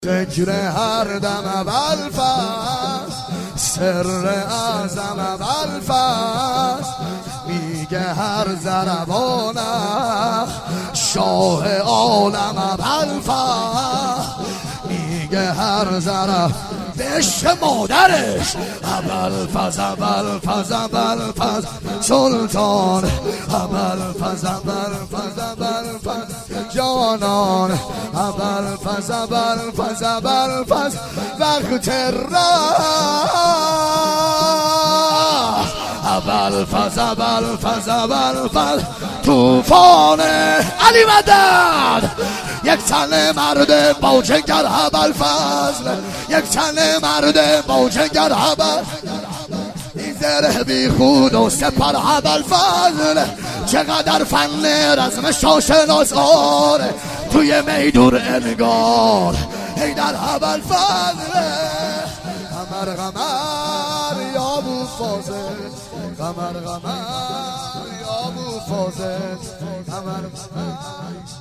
ذکر هر دم اول فصل، سر اعظم اول فصل، میگه هر ضربانه شاه عالم اول فصل، میگه هر ضرب به عشق مادرش ابوالفضل ابوالفضل ابوالفضل سلطان ابوالفضل ابوالفضل ابوالفضل جانان ابوالفضل ابوالفضل ابوالفضل وقت راه ابوالفضل ابوالفضل ابوالفضل طوفان علی مدد یک تن مرد با جنگر ابوالفضل، یک تن مرد با جنگر ابوالفضل، این زره بی خود و سپر ابوالفضل، چقدر فن رزم شاشناس آره توی میدون انگار حیدر ابوالفضل. قمر قمر یا ابوالفاضل، قمر قمر یا ابوالفاضل، قمر قمر